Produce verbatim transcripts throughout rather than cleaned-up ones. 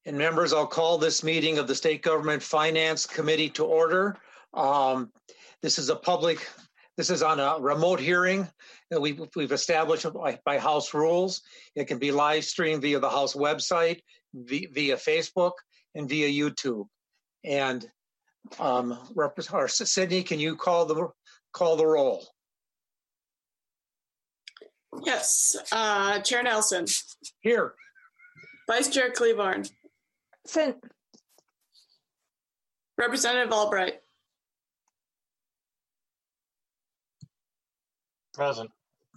And members, I'll call this meeting of the State Government Finance Committee to order. Um, this is a public, this is on a remote hearing that we've, we've established by, by House rules. It can be live streamed via the House website, via, via Facebook, and via YouTube. And um, Representative Sidney, can you call the call the roll? Yes. Uh, Chair Nelson. Here. Vice Chair Cleaborn. Present. Representative Albright. Present.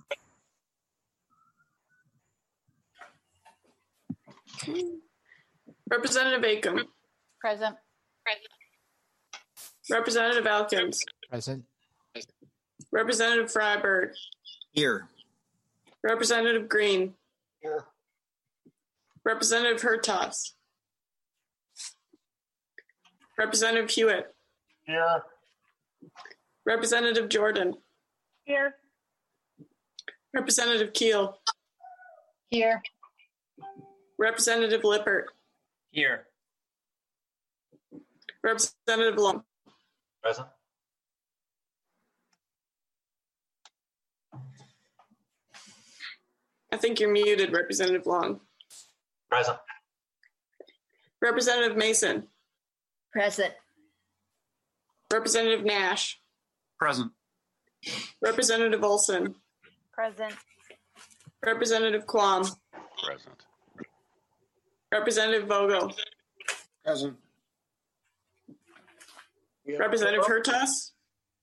Representative Acom. Present. Present. Representative Elkins. Present. Representative Freiberg. Here. Representative Green. Here. Representative Hertaus. Representative Hewitt. Here. Representative Jordan. Here. Representative Keel. Here. Representative Lippert. Here. Representative Long. Present. I think you're muted, Representative Long. Present. Representative Mason. Present. Representative Nash. Present. Representative Olson. Present. Representative Quam. Present. Representative Vogel. Present. Representative Hertaus.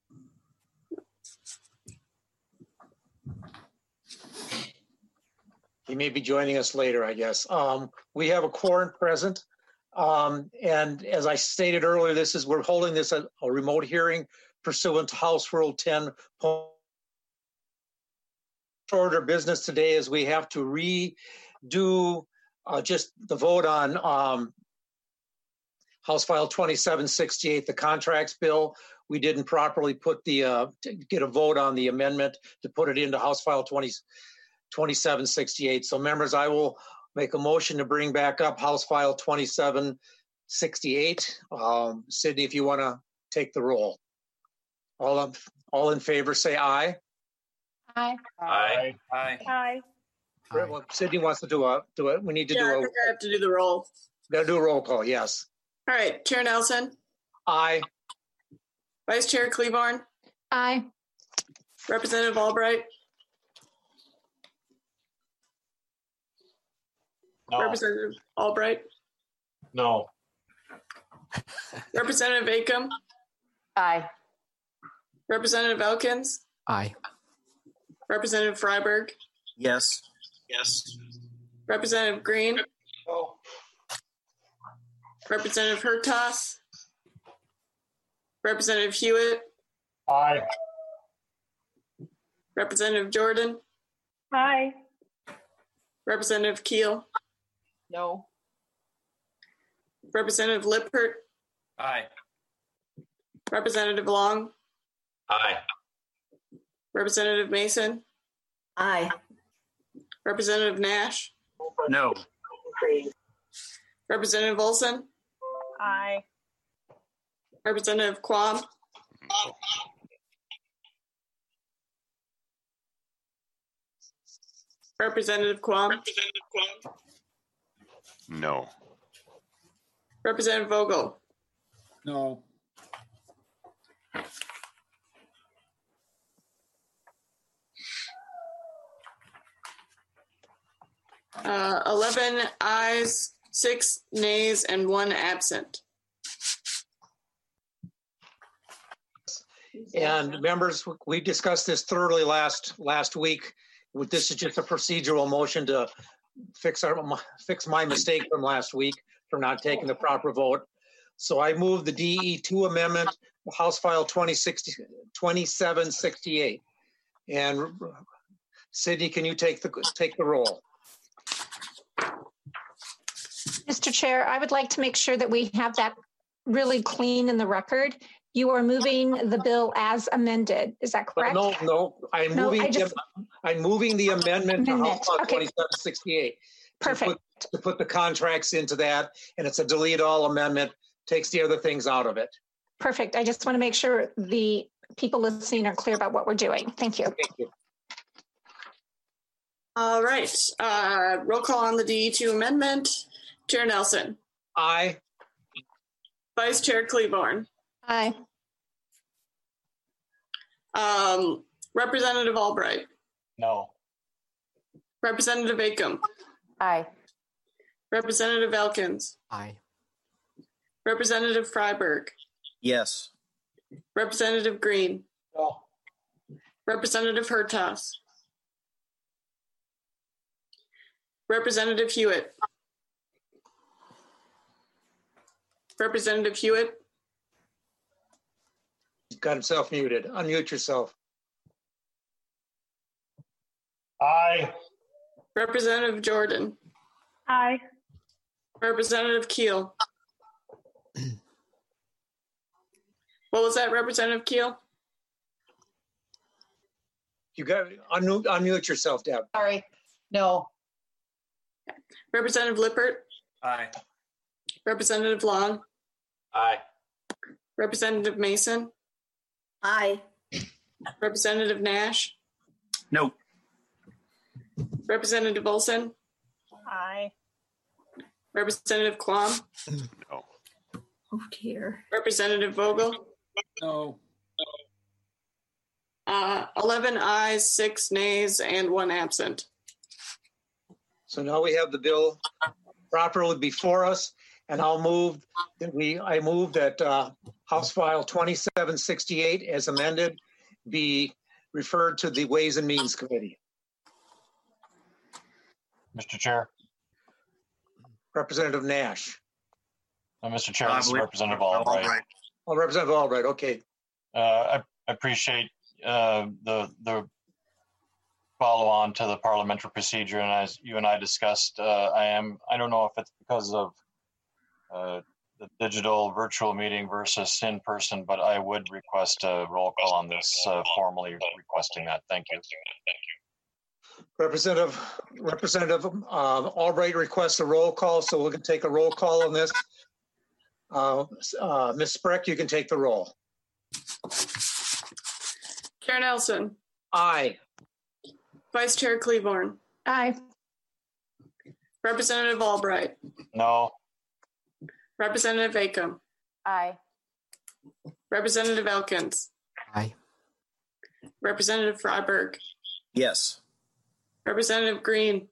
He may be joining us later, I guess. Um, we have a quorum present. Um, and as I stated earlier, this is, we're holding this at a remote hearing pursuant to House Rule ten. Order business today is we have to redo uh, just the vote on um, House File twenty-seven sixty-eight, the contracts bill. We didn't properly put the, uh, to get a vote on the amendment to put it into House File twenty-seven sixty-eight. So members, I will make a motion to bring back up House File twenty-seven sixty-eight. Um, Sidney, if you want to take the roll. All, of, all in favor, say aye. Aye. Aye. Aye. Aye. Well, Sidney wants to do a, do it. We need to Yeah, do I a, think I have to do the roll. gotta do a roll call, yes. All right, Chair Nelson. Aye. Vice Chair Cleaborn. Aye. Representative Albright. No. Representative Albright. No. Representative Acom. Aye. Representative Elkins. Aye. Representative Freiberg. Yes. Yes. Representative Green. No. Representative Hertaus. Representative Hewitt. Aye. Representative Jordan. Aye. Representative Keel. No. Representative Lippert. Aye. Representative Long. Aye. Representative Mason. Aye. Representative Nash. No. Representative Olson. Aye. Representative Quam. Representative Quam. No. Representative Vogel. No. Uh, eleven ayes, six nays, and one absent. And members, we discussed this thoroughly last last week. This is just a procedural motion to fix our fix my mistake from last week for not taking the proper vote. So I move the D E two amendment, House File twenty-seven sixty-eight. And Sidney, can you take the take the roll? Mister Chair, I would like to make sure that we have that really clean in the record. You are moving the bill as amended. Is that correct? No, no, I'm No, moving, I just- the, I'm moving the amendment to House Amendment, File okay. twenty-seven sixty-eight. Perfect. put, to put the contracts into that, and it's a delete all amendment, takes the other things out of it. Perfect. I just want to make sure the people listening are clear about what we're doing. Thank you. Thank you. All right. Uh, roll call on the D E two amendment. Chair Nelson. Aye. Vice Chair Cleaborn. Aye. Um, Representative Albright. No. Representative Acom. Aye. Representative Elkins. Aye. Representative Freiberg. Yes. Representative Green. No. Representative Hertas. Representative Hewitt. Representative Hewitt. He's got himself muted. Unmute yourself. Aye. Representative Jordan. Aye. Representative Keel. What was that, Representative Keel? You got unmute, unmute yourself, Deb. Sorry. No. Representative Lippert. Aye. Representative Long. Aye. Representative Mason. Aye. Representative Nash. No. Representative Olson. Aye. Representative Quam. No. Oh dear. Representative Vogel. No. Uh, eleven ayes, six nays, and one absent. So now we have the bill properly before us, and I'll move that we, I move that uh, House File twenty-seven sixty-eight as amended be referred to the Ways and Means Committee. Mister Chair. Representative Nash. Uh, Mister Chair, this is Albright. Representative Albright. Albright. Oh, Representative Albright, okay. Uh, I I appreciate uh, the the follow on to the parliamentary procedure, and as you and I discussed, uh, I am I don't know if it's because of uh, the digital virtual meeting versus in person, but I would request a roll call on this, uh, formally requesting that. Thank you. Representative Representative um, Albright requests a roll call, so we're going to take a roll call on this. Uh, uh, Miz Spreck, you can take the roll. Chair Nelson. Aye. Vice Chair Cleaborn. Aye. Representative Albright. No. Representative Acom. Aye. Representative Elkins. Aye. Representative Freiberg. Yes. Representative Green.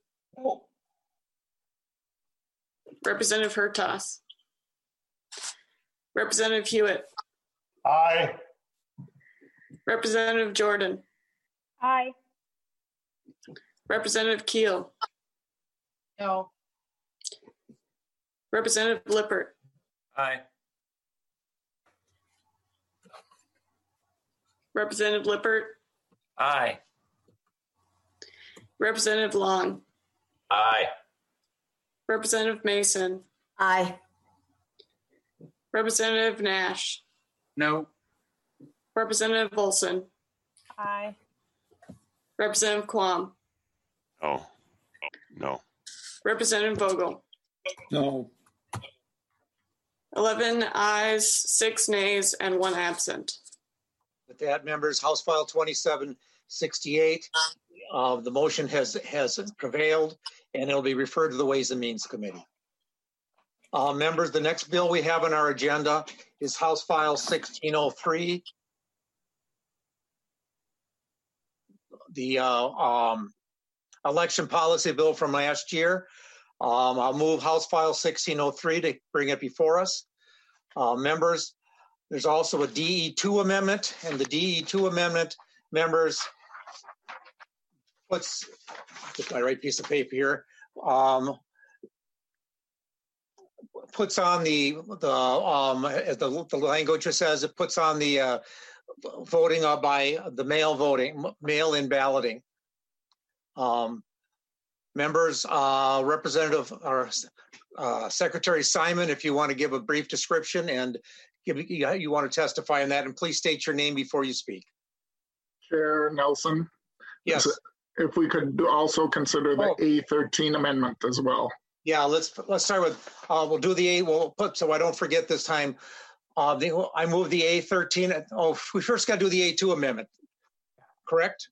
Representative Hertas. Representative Hewitt. Aye. Representative Jordan. Aye. Representative Keel. No. Representative Lippert. Aye. Representative Lippert. Aye. Representative Long. Aye. Representative Mason. Aye. Representative Nash. No. Representative Olson. Aye. Representative Quam. No. No. Representative Vogel. No. eleven ayes, six nays, and one absent. With that, members, House File twenty-seven sixty-eight, uh, the motion has, has prevailed, and it'll be referred to the Ways and Means Committee. Uh, members, the next bill we have on our agenda is House File sixteen oh three. The uh, um, election policy bill from last year. Um, I'll move House File sixteen oh three to bring it before us. Uh, members, there's also a D E two amendment, and the D E two amendment, members, puts, get my right piece of paper here, um, puts on the, the, um, the, the language it says, it puts on the uh, voting uh, by the mail voting, mail-in balloting. Um, members, uh, Representative or uh, Secretary Simon, if you want to give a brief description and give you, you want to testify on that, and please state your name before you speak. Chair Nelson. Yes. This, if we could do- also consider the Oh. A thirteen amendment as well. Yeah, let's, let's start with, uh, we'll do the A, we'll put, so I don't forget this time. Uh, the, I move the A thirteen, oh, we first got to do the A two amendment, correct?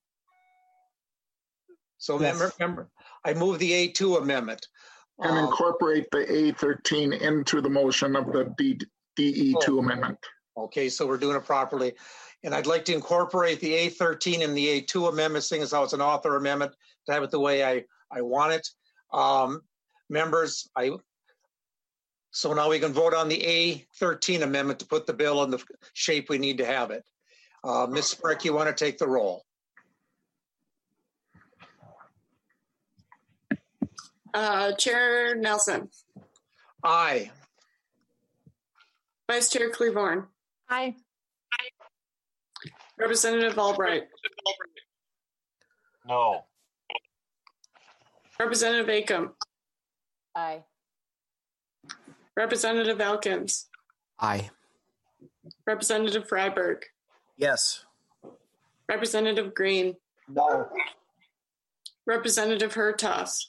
So Yes. remember, remember, I move the A two amendment. And Um, incorporate the A thirteen into the motion of the D, DE two Oh. amendment. Okay, so we're doing it properly. And I'd like to incorporate the A thirteen and the A two amendment, seeing as how it's an author amendment, to have it the way I, I want it. Um, members, I, so now we can vote on the A thirteen amendment to put the bill in the shape we need to have it. Uh, Miz Sprick, you want to take the roll? Uh, Chair Nelson, Aye. Vice Chair Cleaborn, Aye. Representative Albright, No. Representative Acom, Aye. Representative Elkins, Aye. Representative Freiberg, Yes. Representative Green, No. Representative Hertas,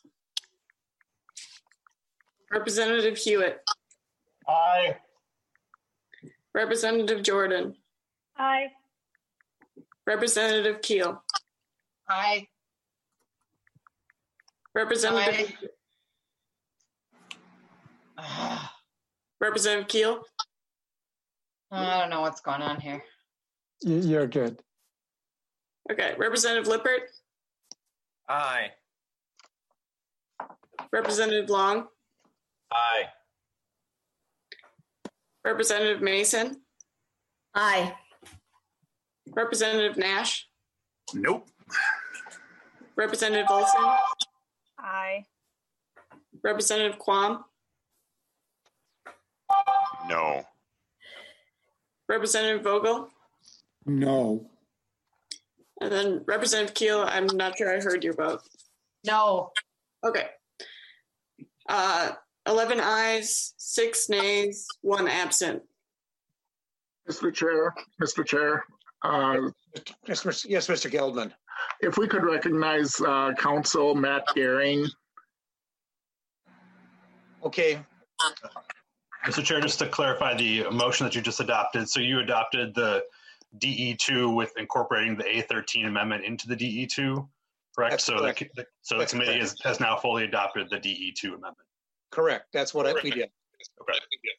Representative Hewitt, Aye. Representative Jordan, Aye. Representative Keel, Aye. Representative Representative Keel, I don't know what's going on here. Y- You're good. okay, Representative Lippert, Aye. Representative Long, Aye. Representative Mason, Aye. Representative Nash, Nope. Representative Olson, Aye. Representative Quam, No. Representative Vogel, No. and then Representative Keel, I'm not sure I heard your vote. No. Okay. Uh, eleven ayes, six nays, one absent. Mister Chair, Mister Chair, uh, Yes, Mister yes, Mister Geldman. if we could recognize uh, Council Matt Gehring. Okay, Mister Chair, just to clarify the motion that you just adopted, so you adopted the D E two with incorporating the A thirteen amendment into the D E two, correct? That's So correct. the, so the That's committee correct. is, has now fully adopted the D E two amendment. correct. That's what I- we did. Okay.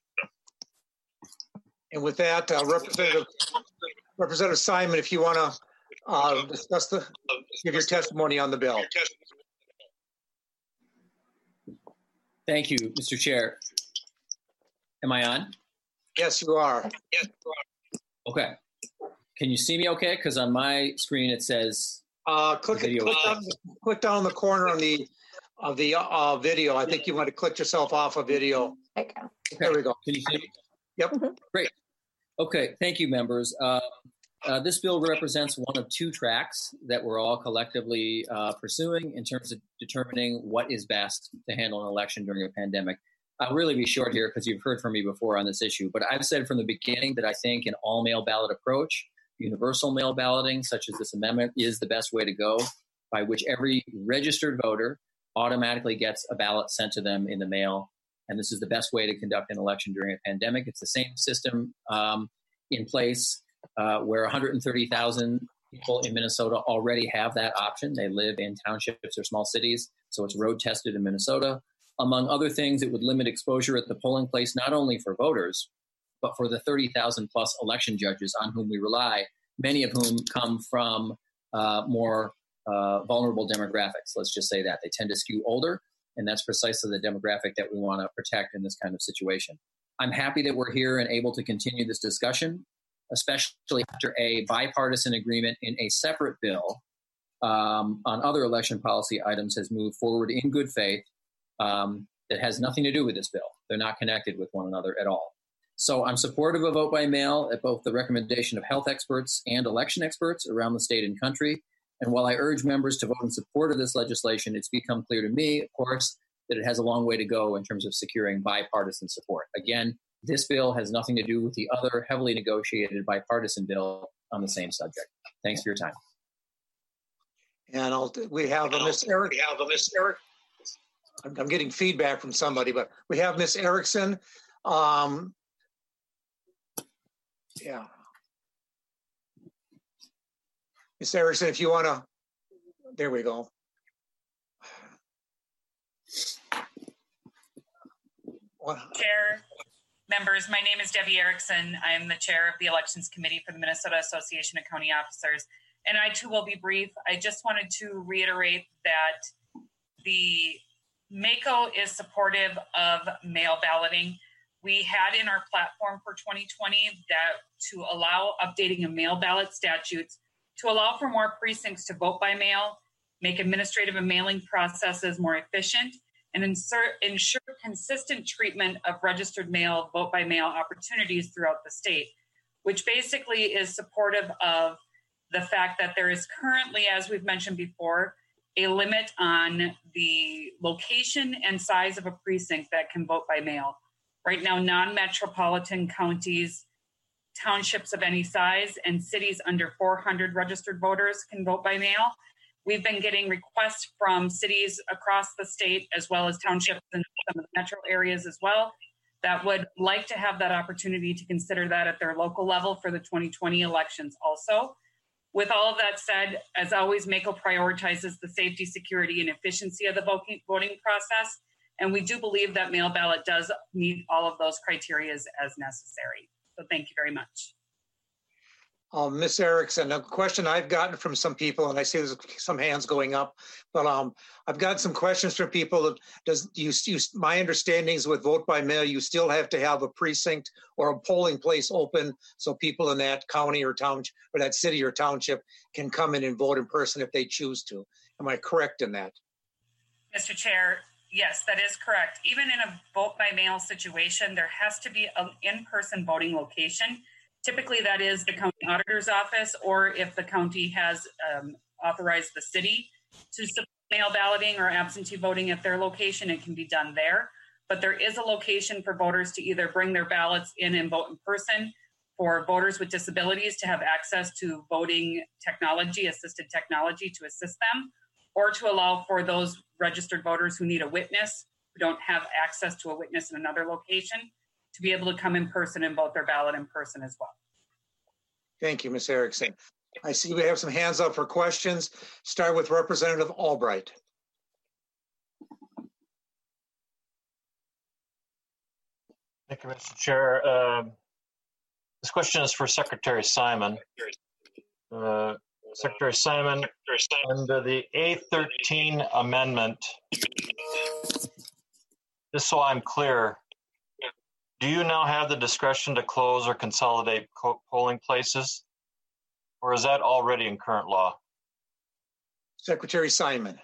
And with that, uh, Representative, Representative Simon, if you want to uh, discuss the, give your testimony on the bill. Thank you, Mister Chair. Am I on? Yes, you are. Okay. Can you see me okay? Because on my screen it says Uh, click, Video. click, down, click down the corner on the of the uh, video. I think you want to click yourself off a video. There you go. There we go. Can you see me? Yep. Great. Okay. Thank you, members. Uh, uh, this bill represents one of two tracks that we're all collectively uh, pursuing in terms of determining what is best to handle an election during a pandemic. I'll really be short here because you've heard from me before on this issue, but I've said from the beginning that I think an all-mail ballot approach, universal mail balloting, such as this amendment, is the best way to go, by which every registered voter automatically gets a ballot sent to them in the mail. And this is the best way to conduct an election during a pandemic. It's the same system um, in place uh, where one hundred thirty thousand people in Minnesota already have that option. They live in townships or small cities, so it's road tested in Minnesota. Among other things, it would limit exposure at the polling place, not only for voters, but for the thirty thousand plus election judges on whom we rely, many of whom come from uh, more uh, vulnerable demographics. Let's just say that. They tend to skew older, and that's precisely the demographic that we want to protect in this kind of situation. I'm happy that we're here and able to continue this discussion, especially after a bipartisan agreement in a separate bill um, on other election policy items has moved forward in good faith. Um, that has nothing to do with this bill. They're not connected with one another at all. So I'm supportive of vote by mail at both the recommendation of health experts and election experts around the state and country. And while I urge members to vote in support of this legislation, it's become clear to me, of course, that it has a long way to go in terms of securing bipartisan support. Again, this bill has nothing to do with the other heavily negotiated bipartisan bill on the same subject. Thanks for your time. And I'll, we have a Miss Eric. We have a Miss Eric. I'm, I'm getting feedback from somebody, but we have Miss Erickson. Um, yeah. Miss Erickson, if you want to, there we go. What? Chair, members, my name is Debbie Erickson. I am the chair of the Elections Committee for the Minnesota Association of County Officers. And I too will be brief. I just wanted to reiterate that the MACO is supportive of mail balloting. We had in our platform for twenty twenty that to allow updating of mail ballot statutes to allow for more precincts to vote by mail, make administrative and mailing processes more efficient, and insert, ensure consistent treatment of registered mail, vote by mail opportunities throughout the state, which basically is supportive of the fact that there is currently, as we've mentioned before, a limit on the location and size of a precinct that can vote by mail. Right now, non-metropolitan counties, townships of any size, and cities under four hundred registered voters can vote by mail. We've been getting requests from cities across the state, as well as townships in some of the metro areas as well, that would like to have that opportunity to consider that at their local level for the twenty twenty elections also. With all of that said, as always, MACO prioritizes the safety, security, and efficiency of the voting, voting process. And we do believe that mail ballot does meet all of those criteria as necessary. So thank you very much. Um, Miz Erickson, a question I've gotten from some people, and I see there's some hands going up, but um, I've got some questions from people. Does you, you, my understanding is with vote by mail, you still have to have a precinct or a polling place open so people in that county or township or that city or township can come in and vote in person if they choose to. Am I correct in that? Mister Chair, yes, that is correct. Even in a vote by mail situation, there has to be an in-person voting location. Typically, that is the county auditor's office, or if the county has um, authorized the city to support mail balloting or absentee voting at their location, it can be done there. But there is a location for voters to either bring their ballots in and vote in person, for voters with disabilities to have access to voting technology, assisted technology to assist them, or to allow for those registered voters who need a witness, who don't have access to a witness in another location, to be able to come in person and vote their ballot in person as well. Thank you, Miz Erickson. I see we have some hands up for questions. Start with Representative Albright. Thank you, Mister Chair. Uh, this question is for Secretary Simon. Uh, Secretary Simon, under the A thirteen amendment, just so I'm clear, do you now have the discretion to close or consolidate polling places? Or is that already in current law? Secretary Simon.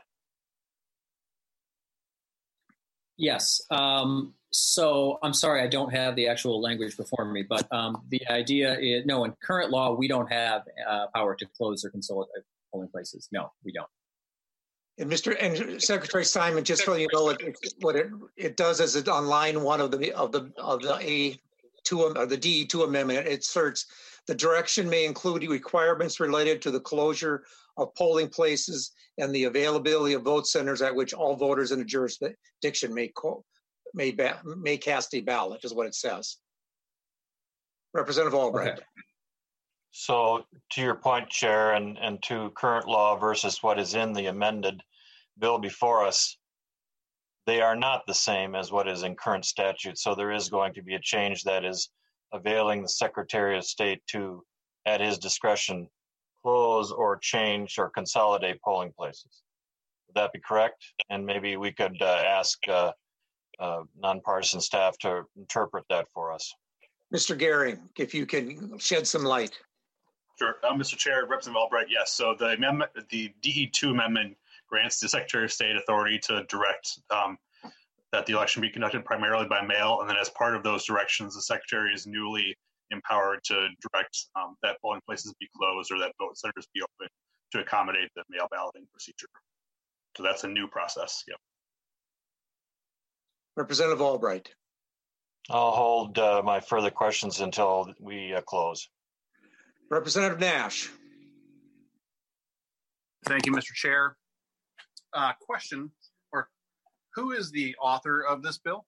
Yes. Um, so I'm sorry, I don't have the actual language before me, but um, the idea is, no, in current law, we don't have uh, power to close or consolidate polling places. No, we don't. And Mister and Secretary Simon, just so you know, it, it, what it it does is it on line one of the of the of the A two or the D E two amendment, it asserts the direction may include requirements related to the closure of polling places and the availability of vote centers at which all voters in a jurisdiction may call, may ba- may cast a ballot, is what it says. Representative Albright. Okay. So to your point, Chair, and, and to current law versus what is in the amended bill before us, they are not the same as what is in current statute. So there is going to be a change that is availing the Secretary of State to, at his discretion, close or change or consolidate polling places. Would that be correct? And maybe we could uh, ask uh, uh, nonpartisan staff to interpret that for us. Mister Gehring, if you can shed some light. Sure, uh, Mister Chair, Representative Albright, yes. So the amendment, the D E two amendment grants the Secretary of State authority to direct um, that the election be conducted primarily by mail. And then as part of those directions, the Secretary is newly empowered to direct um, that polling places be closed or that vote centers be open to accommodate the mail balloting procedure. So that's a new process, yep. Representative Albright. I'll hold uh, my further questions until we uh, close. Representative Nash. Thank you, Mister Chair. Uh, question, or who is the author of this bill?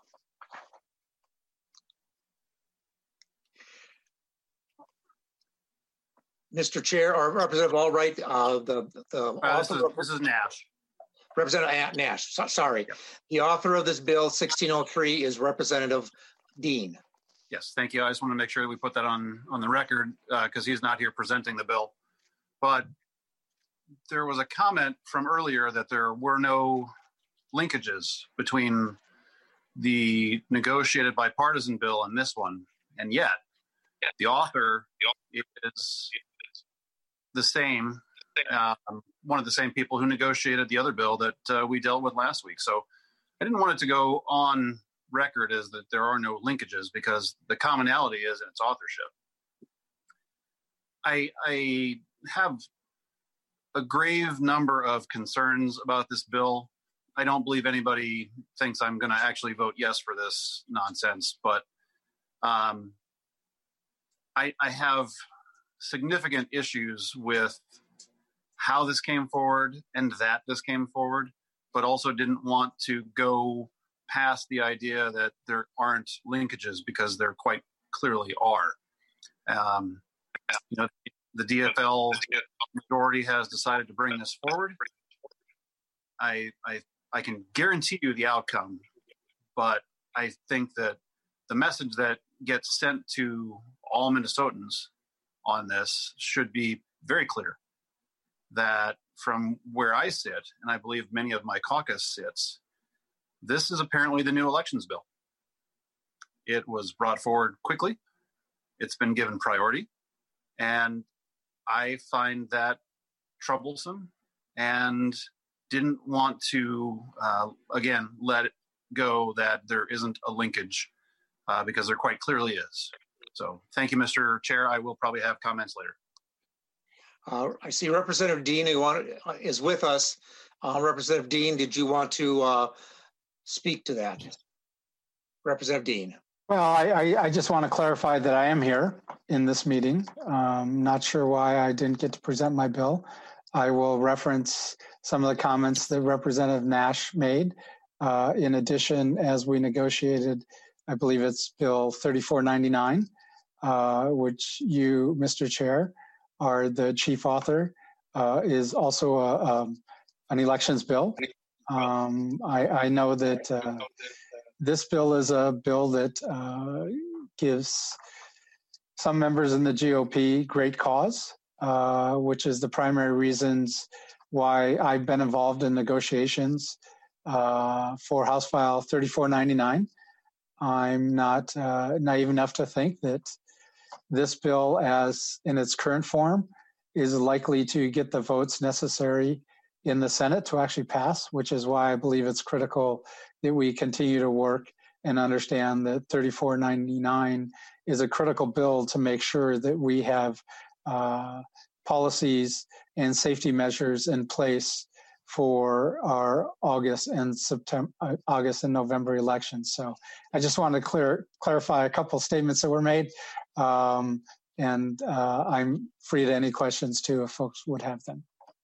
Mister Chair, or Representative Albright, uh, the, the Uh, this, author is, of- this is Nash. Representative Nash, so- sorry. Yep. The author of this bill, sixteen oh three, is Representative Dean. Yes, thank you. I just want to make sure that we put that on, on the record because he's not here presenting the bill. But there was a comment from earlier that there were no linkages between the negotiated bipartisan bill and this one. And yet, the author is the same, um, one of the same people who negotiated the other bill that uh, we dealt with last week. So I didn't want it to go on record as that there are no linkages because the commonality is in its authorship. I, I have a grave number of concerns about this bill. I don't believe anybody thinks I'm going to actually vote yes for this nonsense, but um, I, I have significant issues with how this came forward and that this came forward, but also didn't want to go past the idea that there aren't linkages because there quite clearly are. Um, you know, the D F L majority has decided to bring this forward. I, I, I can guarantee you the outcome, but I think that the message that gets sent to all Minnesotans on this should be very clear that from where I sit, and I believe many of my caucus sits, this is apparently the new elections bill. It was brought forward quickly. It's been given priority. And I find that troublesome and didn't want to, uh, again, let it go that there isn't a linkage uh, because there quite clearly is. So thank you, Mister Chair. I will probably have comments later. Uh, I see Representative Dean who want, uh, is with us. Uh, Representative Dean, did you want to uh, speak to that? Representative Dean. Well, I, I, I just want to clarify that I am here in this meeting. Um, not sure why I didn't get to present my bill. I will reference some of the comments that Representative Nash made. Uh, in addition, as we negotiated, I believe it's Bill thirty-four ninety-nine, uh, which you, Mister Chair, are the chief author, uh, is also a, um, an elections bill. Um, I, I know that uh, this bill is a bill that uh, gives some members in the G O P great cause, uh, which is the primary reasons why I've been involved in negotiations uh, for House File thirty-four ninety-nine. I'm not uh, naive enough to think that this bill, as in its current form, is likely to get the votes necessary in the Senate to actually pass, which is why I believe it's critical that we continue to work and understand that thirty-four ninety-nine is a critical bill to make sure that we have uh, policies and safety measures in place for our August and September, uh, August and November elections. So I just want to clear, clarify a couple of statements that were made. Um, and uh, I'm free to any questions too, if folks would have them.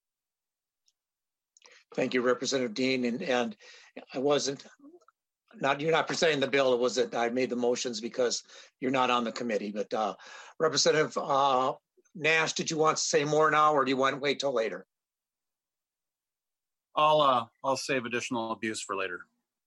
Thank you, Representative Dean. And, and I wasn't, not you're not presenting the bill. It was that I made the motions because you're not on the committee. But uh, Representative uh, Nash, did you want to say more now, or do you want to wait till later? I'll uh, I'll save additional abuse for later.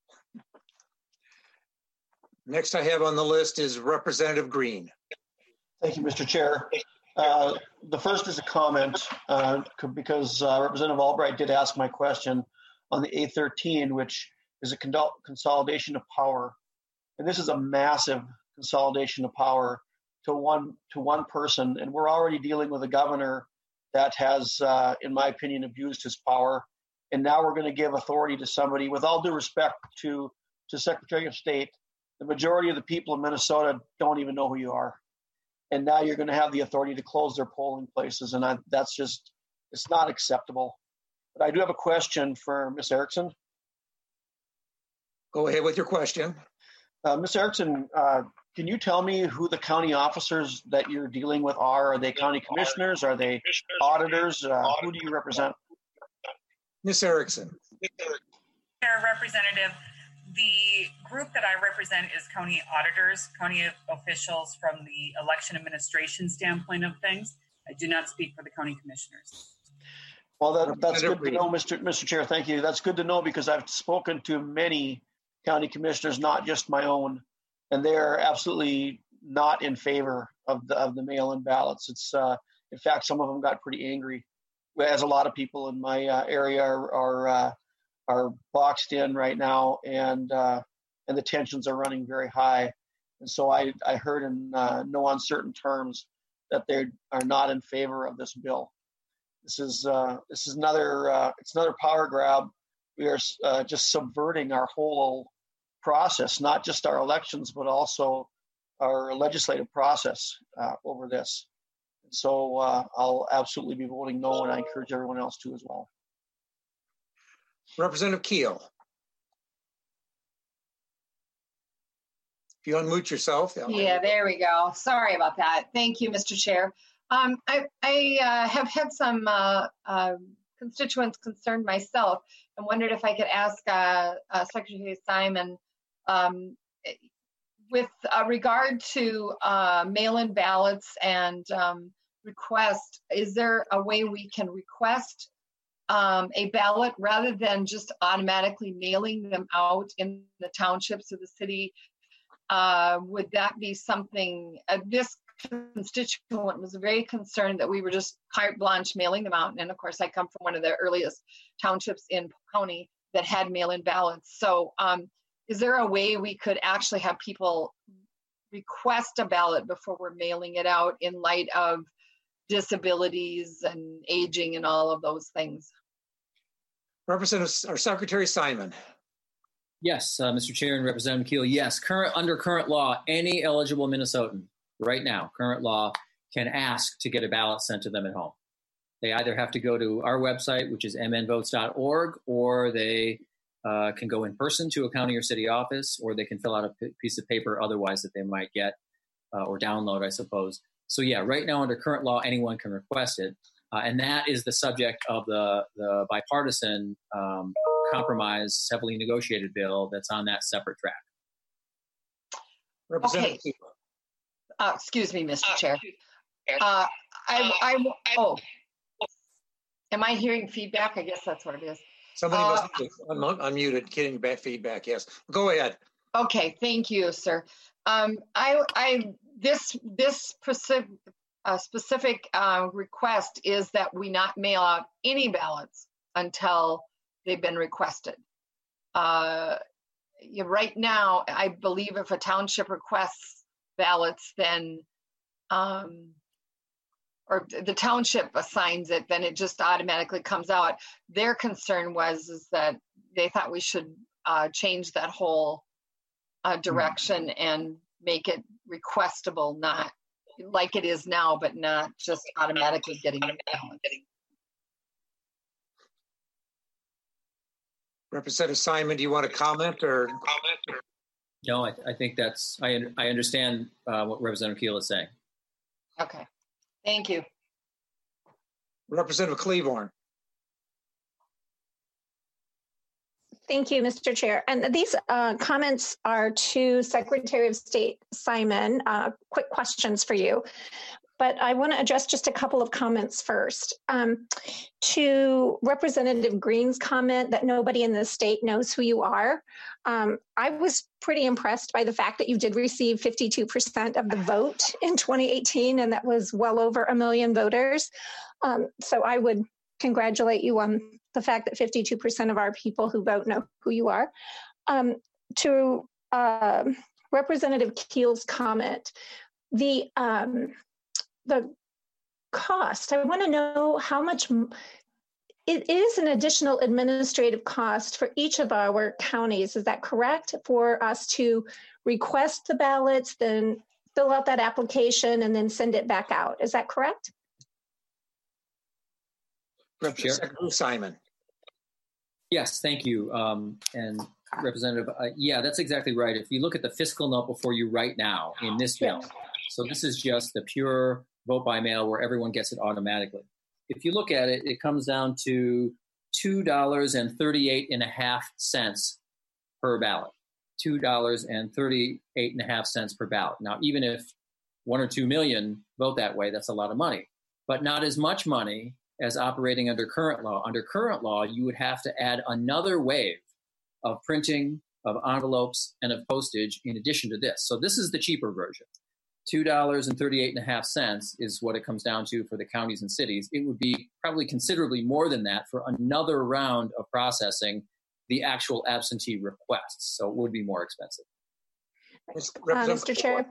Next I have on the list is Representative Green. Thank you, Mister Chair. Uh, the first is a comment uh, because uh, Representative Albright did ask my question on the A thirteen, which is a con- consolidation of power. And this is a massive consolidation of power to one to one person. And we're already dealing with a governor that has, uh, in my opinion, abused his power. And now we're going to give authority to somebody, with all due respect to, to Secretary of State. The majority of the people in Minnesota don't even know who you are. And now you're going to have the authority to close their polling places. And I, that's just, it's not acceptable. But I do have a question for Miz Erickson. Go ahead with your question. Uh, Miz Erickson uh, can you tell me who the county officers that you're dealing with are? Are they county commissioners? Are they auditors? Uh, who do you represent? Miz Erickson. Chair, Representative, the group that I represent is county auditors, county officials from the election administration standpoint of things. I do not speak for the county commissioners. Well, that, that's good to know, Mister Mister Chair. Thank you. That's good to know because I've spoken to many county commissioners, not just my own, and they are absolutely not in favor of the of the mail-in ballots. It's uh, in fact, some of them got pretty angry, as a lot of people in my uh, area are are, uh, are boxed in right now, and uh, and the tensions are running very high. And so I I heard in uh, no uncertain terms that they are not in favor of this bill. This is uh, this is another uh, it's another power grab. We are uh, just subverting our whole process, not just our elections, but also our legislative process uh, over this. And so uh, I'll absolutely be voting no, and I encourage everyone else to as well. Representative Keel. If you unmute yourself. Yeah, there we go. Sorry about that. Thank you, Mister Chair. Um, I, I uh, have had some uh, uh, constituents concerned myself and wondered if I could ask uh, uh, Secretary Simon, um, with uh, regard to uh, mail-in ballots and um, request, is there a way we can request um, a ballot rather than just automatically mailing them out in the townships of the city? Uh, would that be something, uh, this constituent was very concerned that we were just carte blanche mailing them out. And of course, I come from one of the earliest townships in Polk County that had mail-in ballots. So um, is there a way we could actually have people request a ballot before we're mailing it out in light of disabilities and aging and all of those things? Representative or Secretary Simon. Yes, uh, Mister Chair and Representative Keel. Yes, current under current law, any eligible Minnesotan right now, current law, can ask to get a ballot sent to them at home. They either have to go to our website, which is m n votes dot org, or they uh, can go in person to a county or city office, or they can fill out a p- piece of paper otherwise that they might get uh, or download, I suppose. So yeah, right now under current law, anyone can request it. Uh, and that is the subject of the, the bipartisan um, compromise, heavily negotiated bill that's on that separate track. Okay. Uh, excuse me, Mister Chair. Uh, I, I, oh, am I hearing feedback? I guess that's what it is. Somebody uh, must be un- unmuted, getting back feedback. Yes, go ahead. Okay, thank you, sir. Um, I, I, this, this specific, uh, specific uh, request is that we not mail out any ballots until they've been requested. Uh, you, right now, I believe if a township requests ballots, then, um, or the township assigns it, then it just automatically comes out. Their concern was is that they thought we should uh, change that whole uh, direction and make it requestable, not like it is now, but not just automatically getting the ballots. Representative Simon, do you want to comment or? No, I, I think that's, I, I understand uh, what Representative Keel is saying. Okay, thank you. Representative Cleaborn. Thank you, Mister Chair. And these uh, comments are to Secretary of State Simon. Uh, quick questions for you. But I want to address just a couple of comments first. Um, to Representative Green's comment that nobody in the state knows who you are, um, I was pretty impressed by the fact that you did receive fifty-two percent of the vote in twenty eighteen, and that was well over a million voters. Um, so I would congratulate you on the fact that fifty-two percent of our people who vote know who you are. Um, to uh, Representative Keel's comment, the um, the cost, I want to know how much it is an additional administrative cost for each of our counties. Is that correct? For us to request the ballots, then fill out that application and then send it back out. Is that correct? Representative Simon. Yes, thank you. Um, and Representative, uh, yeah, that's exactly right. If you look at the fiscal note before you right now in this bill, so this is just the pure vote by mail where everyone gets it automatically. If you look at it, it comes down to two dollars and thirty-eight and a half cents per ballot. two dollars and thirty-eight and a half cents per ballot. Now, even if one or two million vote that way, that's a lot of money, but not as much money as operating under current law. Under current law, you would have to add another wave of printing, of envelopes, and of postage in addition to this. So this is the cheaper version. two dollars and thirty-eight and a half cents is what it comes down to for the counties and cities. It would be probably considerably more than that for another round of processing the actual absentee requests. So it would be more expensive. Uh, Mister Chair.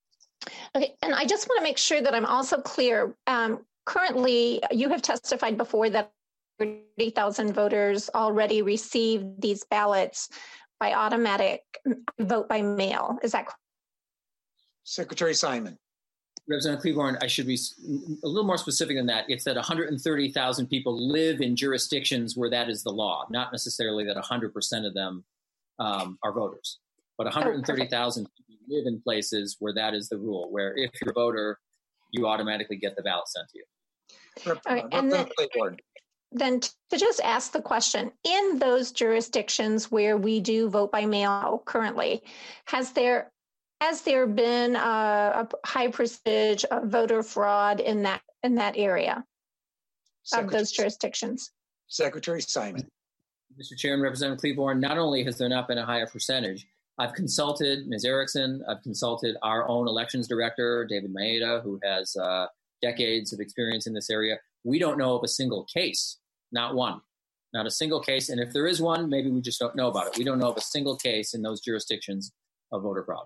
Okay, and I just want to make sure that I'm also clear. Um, currently, you have testified before that thirty thousand voters already received these ballots by automatic vote by mail. Is that correct? Secretary Simon. Representative Cleaborn, I should be a little more specific than that. It's that one hundred thirty thousand people live in jurisdictions where that is the law, not necessarily that one hundred percent of them um, are voters. But one hundred thirty thousand oh, people live in places where that is the rule, where if you're a voter, you automatically get the ballot sent to you. Right, and then, then to just ask the question, in those jurisdictions where we do vote by mail currently, has there has there been a, a high percentage of voter fraud in that in that area Secretary, of those jurisdictions? Secretary Simon. Mister Chair and Representative Cleaborn, not only has there not been a higher percentage, I've consulted Miz Erickson, I've consulted our own elections director, David Maeda, who has uh, decades of experience in this area. We don't know of a single case, not one, not a single case. And if there is one, maybe we just don't know about it. We don't know of a single case in those jurisdictions of voter fraud.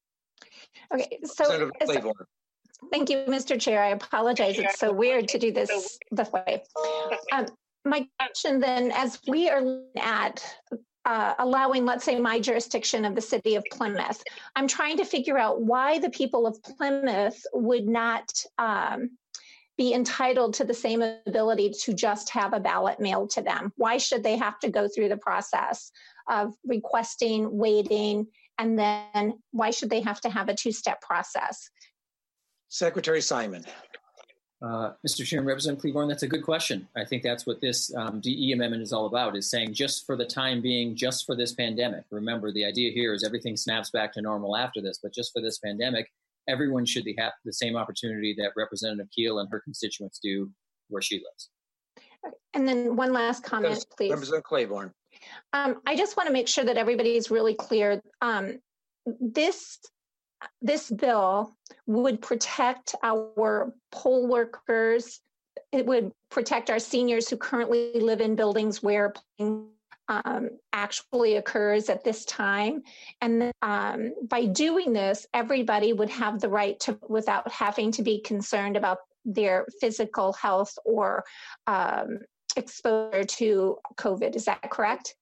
Okay, so thank you, Mister Chair. I apologize. It's so weird to do this this way. Um, my question then, as we are looking at uh, allowing, let's say, my jurisdiction of the city of Plymouth, I'm trying to figure out why the people of Plymouth would not um, be entitled to the same ability to just have a ballot mailed to them. Why should they have to go through the process of requesting, waiting, and then why should they have to have a two-step process? Secretary Simon. Uh, Mister Chairman, Representative Cleaborn, that's a good question. I think that's what this um, D E amendment is all about, is saying just for the time being, just for this pandemic. Remember, the idea here is everything snaps back to normal after this, but just for this pandemic, everyone should have the same opportunity that Representative Keel and her constituents do where she lives. And then one last comment, yes, please. Representative Cleaborn. Um, I just want to make sure that everybody is really clear. Um, this this bill would protect our poll workers. It would protect our seniors who currently live in buildings where polling um, actually occurs at this time. And um, by doing this, everybody would have the right to, without having to be concerned about their physical health or um, exposure to COVID. Is that correct?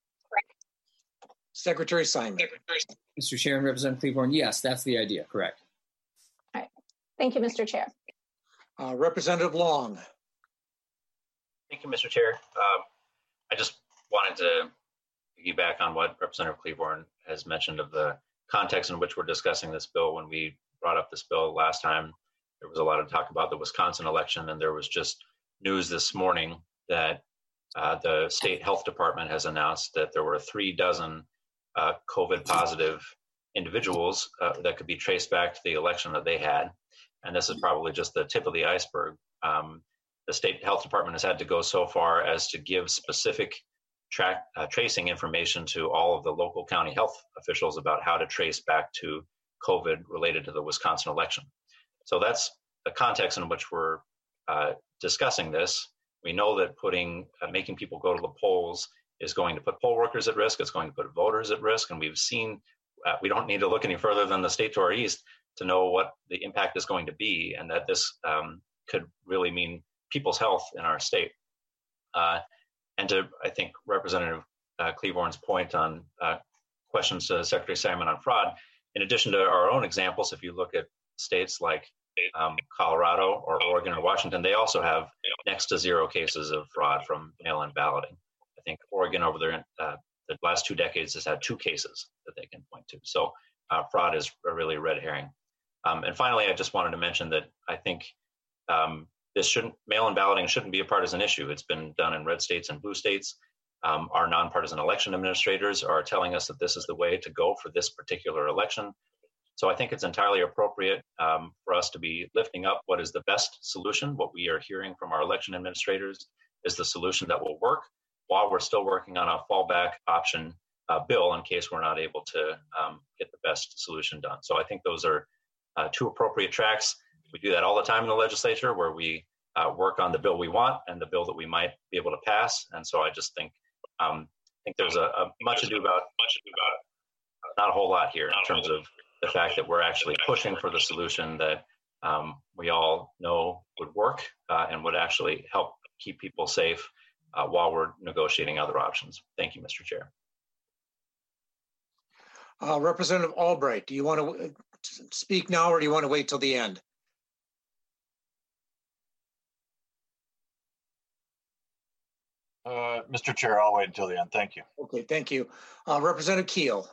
Secretary Simon. Mister Chair and Representative Cleaborn, yes, that's the idea. Correct. All right. Thank you, Mister Chair. Uh, Representative Long. Thank you, Mister Chair. Um, I just wanted to piggyback on what Representative Cleaborn has mentioned of the context in which we're discussing this bill. When we brought up this bill last time, there was a lot of talk about the Wisconsin election, and there was just news this morning that uh, the state health department has announced that there were three dozen uh, COVID positive individuals uh, that could be traced back to the election that they had. And this is probably just the tip of the iceberg. Um, the state health department has had to go so far as to give specific track uh, tracing information to all of the local county health officials about how to trace back to COVID related to the Wisconsin election. So that's the context in which we're uh, discussing this. We know that putting, uh, making people go to the polls is going to put poll workers at risk. It's going to put voters at risk. And we've seen, uh, we don't need to look any further than the state to our east to know what the impact is going to be, and that this um, could really mean people's health in our state. Uh, and to, I think, Representative uh, Cleaborn's point on uh, questions to Secretary Simon on fraud, in addition to our own examples, if you look at states like um, Colorado or Oregon or Washington, they also have next to zero cases of fraud from mail-in balloting. I think Oregon over their uh, the last two decades has had two cases that they can point to. So uh, fraud is a really red herring. Um, and finally, I just wanted to mention that I think um, this shouldn't, mail-in balloting shouldn't be a partisan issue. It's been done in red states and blue states. Um, our nonpartisan election administrators are telling us that this is the way to go for this particular election. So I think it's entirely appropriate um, for us to be lifting up what is the best solution. What we are hearing from our election administrators is the solution that will work, while we're still working on a fallback option uh, bill in case we're not able to um, get the best solution done. So I think those are uh, two appropriate tracks. We do that all the time in the legislature, where we uh, work on the bill we want and the bill that we might be able to pass. And so I just think um, I think there's a, a much ado about much ado about not a whole lot here in terms of the fact that we're actually pushing for the solution that um, we all know would work uh, and would actually help keep people safe uh, while we're negotiating other options. Thank you, Mister Chair. Uh, Representative Albright, do you want to speak now, or do you want to wait till the end? Uh, Mister Chair, I'll wait until the end. Thank you. Okay, thank you. Uh, Representative Keel.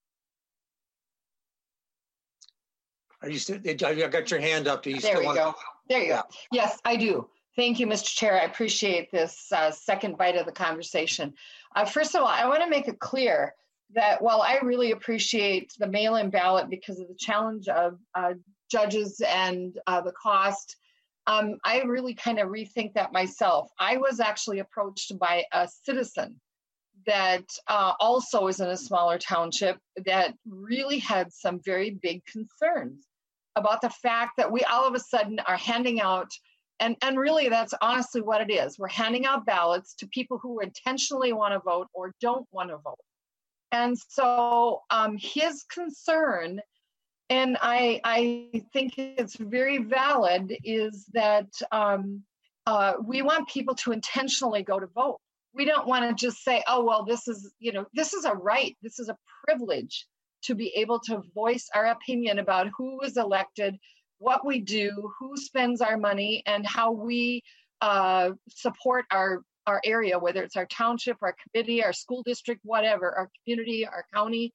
Are you still, I got your hand up. Do you there still we want go. to? There you go. Yes, I do. Thank you, Mister Chair. I appreciate this uh, second bite of the conversation. Uh, first of all, I want to make it clear that while I really appreciate the mail-in ballot because of the challenge of uh, judges and uh, the cost, um, I really kind of rethink that myself. I was actually approached by a citizen that uh, also is in a smaller township that really had some very big concerns about the fact that we all of a sudden are handing out, and, and really that's honestly what it is. We're handing out ballots to people who intentionally want to vote or don't want to vote. And so um, his concern, and I, I think it's very valid, is that um, uh, we want people to intentionally go to vote. We don't want to just say, oh, well, this is, you know, this is a right. This is a privilege to be able to voice our opinion about who is elected, what we do, who spends our money, and how we uh, support our, our area, whether it's our township, our committee, our school district, whatever, our community, our county.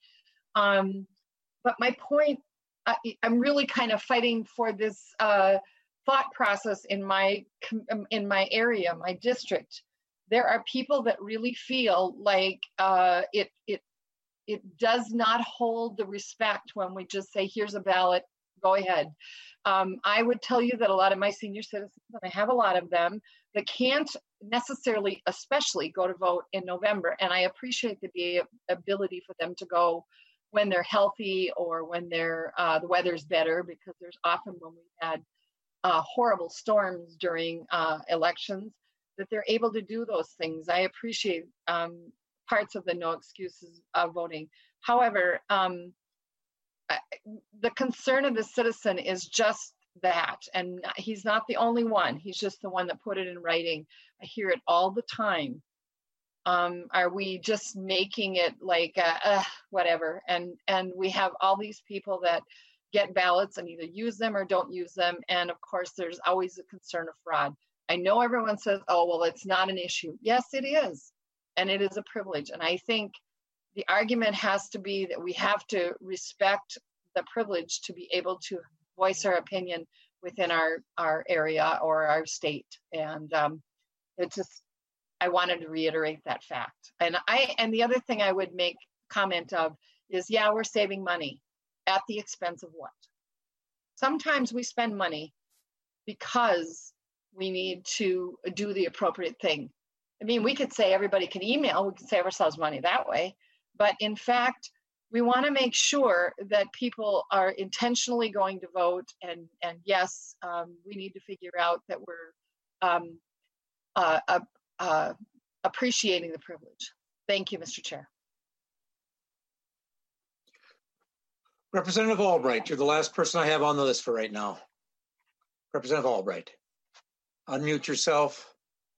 Um, but my point, I, I'm really kind of fighting for this uh, thought process in my in my area, my district. There are people that really feel like uh, it it it does not hold the respect when we just say, here's a ballot, go ahead. Um, I would tell you that a lot of my senior citizens, and I have a lot of them, that can't necessarily, especially, go to vote in November. And I appreciate the ability for them to go when they're healthy or when they're uh, the weather's better, because there's often when we've had uh, horrible storms during uh, elections, that they're able to do those things. I appreciate um, parts of the no excuses uh, voting. However, um, I, the concern of the citizen is just that, and he's not the only one. He's just the one that put it in writing. I hear it all the time. Um, are we just making it like uh, uh, whatever? And and we have all these people that get ballots and either use them or don't use them. And of course, there's always a concern of fraud. I know everyone says, oh, well, it's not an issue. Yes, it is. And it is a privilege. And I think the argument has to be that we have to respect the privilege to be able to voice our opinion within our, our area or our state. And um, it just, I wanted to reiterate that fact. And I, and the other thing I would make comment of is, yeah, we're saving money at the expense of what? Sometimes we spend money because we need to do the appropriate thing. I mean, we could say everybody can email, we can save ourselves money that way. But in fact, we want to make sure that people are intentionally going to vote. And, and yes, um, we need to figure out that we're um, uh, uh, uh, appreciating the privilege. Thank you, Mister Chair. Representative Albright, you're the last person I have on the list for right now. Representative Albright, unmute yourself.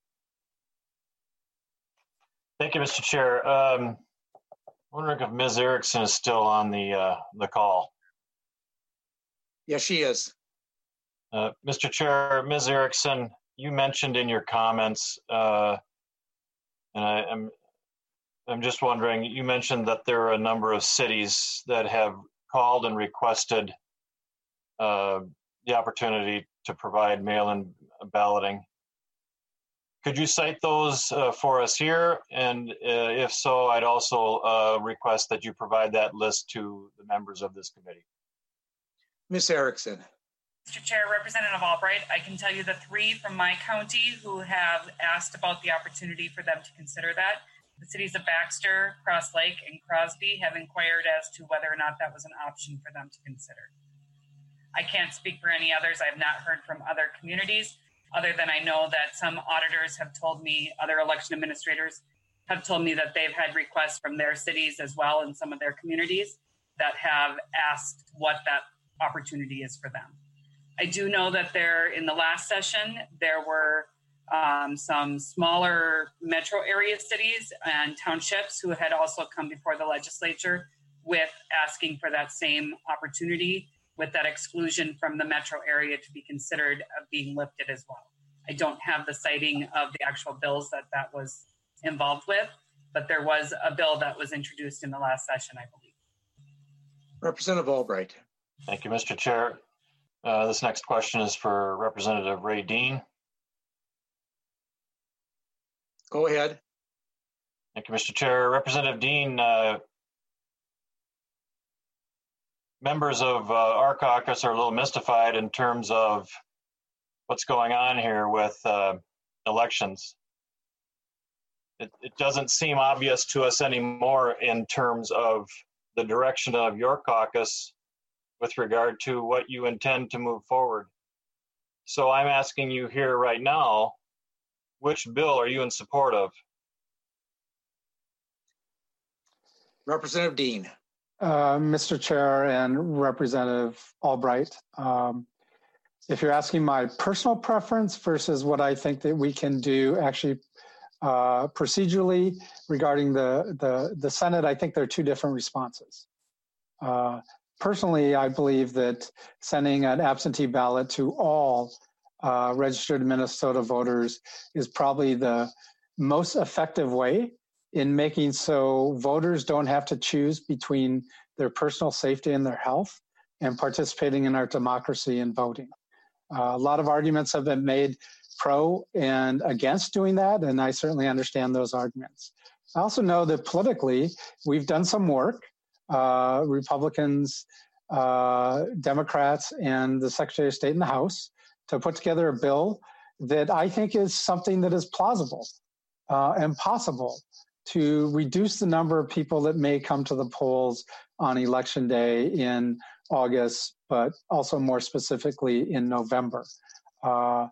Thank you, Mister Chair. Um, wondering if Miz Erickson is still on the uh, the call. Yes, she is. Uh, Mister Chair, Miz Erickson, you mentioned in your comments, uh, and I am I'm just wondering, you mentioned that there are a number of cities that have called and requested uh, the opportunity to provide mail-in balloting. Could you cite those uh, for us here? And uh, if so, I'd also uh, request that you provide that list to the members of this committee. Miz Erickson. Mister Chair, Representative Albright, I can tell you the three from my county who have asked about the opportunity for them to consider that. The cities of Baxter, Cross Lake, and Crosby have inquired as to whether or not that was an option for them to consider. I can't speak for any others. I have not heard from other communities, other than I know that some auditors have told me, other election administrators have told me that they've had requests from their cities as well in some of their communities that have asked what that opportunity is for them. I do know that there, in the last session, there were um, some smaller metro area cities and townships who had also come before the legislature with asking for that same opportunity, with that exclusion from the metro area to be considered uh, being lifted as well. I don't have the citing of the actual bills that that was involved with, but there was a bill that was introduced in the last session, I believe. Representative Albright. Thank you, Mister Chair. Uh, this next question is for Representative Ray Dean. Go ahead. Thank you, Mister Chair. Representative Dean, uh, members of uh, our caucus are a little mystified in terms of what's going on here with uh, elections. It, it doesn't seem obvious to us anymore in terms of the direction of your caucus with regard to what you intend to move forward. So I'm asking you here right now, which bill are you in support of? Representative Dean. Uh, Mister Chair and Representative Albright, um, if you're asking my personal preference versus what I think that we can do actually uh, procedurally regarding the, the, the Senate, I think there are two different responses. Uh, personally, I believe that sending an absentee ballot to all uh, registered Minnesota voters is probably the most effective way in making so voters don't have to choose between their personal safety and their health and participating in our democracy and voting. Uh, a lot of arguments have been made pro and against doing that, and I certainly understand those arguments. I also know that politically, we've done some work, uh, Republicans, uh, Democrats, and the Secretary of State in the House to put together a bill that I think is something that is plausible uh, and possible to reduce the number of people that may come to the polls on election day in August, but also more specifically in November. Uh,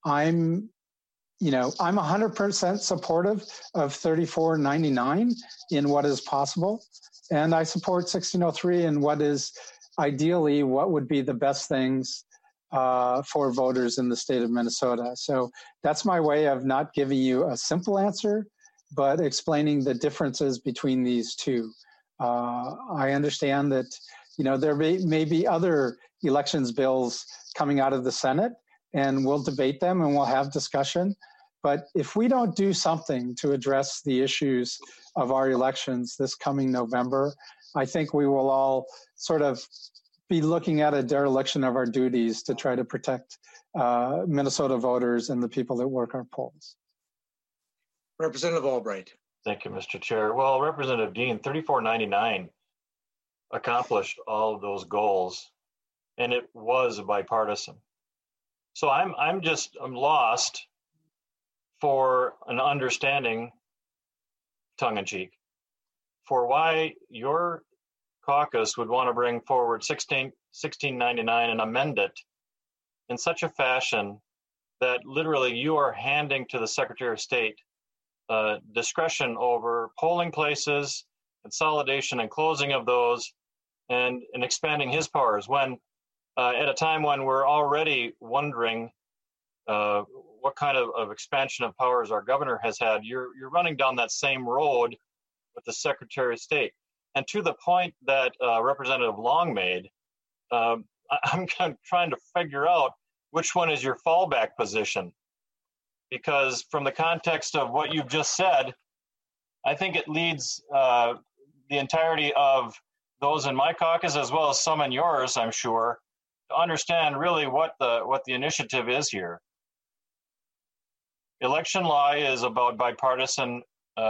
I'm, you know, I'm one hundred percent supportive of thirty-four ninety-nine in what is possible, and I support sixteen oh three in what is ideally what would be the best things uh, for voters in the state of Minnesota. So that's my way of not giving you a simple answer, but explaining the differences between these two. Uh, I understand that, you know, there may, may be other elections bills coming out of the Senate, and we'll debate them and we'll have discussion. But if we don't do something to address the issues of our elections this coming November, I think we will all sort of be looking at a dereliction of our duties to try to protect uh, Minnesota voters and the people that work our polls. Representative Albright. Thank you, Mister Chair. Well, Representative Dean, thirty-four ninety-nine accomplished all of those goals, and it was bipartisan. So I'm I'm just I'm lost for an understanding, tongue in cheek, for why your caucus would want to bring forward sixteen ninety-nine and amend it in such a fashion that literally you are handing to the Secretary of State Uh, discretion over polling places, consolidation and closing of those, and, and expanding his powers when uh, at a time when we're already wondering uh, what kind of, of expansion of powers our governor has had, you're, you're running down that same road with the Secretary of State. And to the point that uh, Representative Long made, um, I, I'm kind of trying to figure out which one is your fallback position. Because from the context of what you've just said, I think it leads uh, the entirety of those in my caucus, as well as some in yours, I'm sure, to understand really what the what the initiative is here. Election law is about bipartisanship.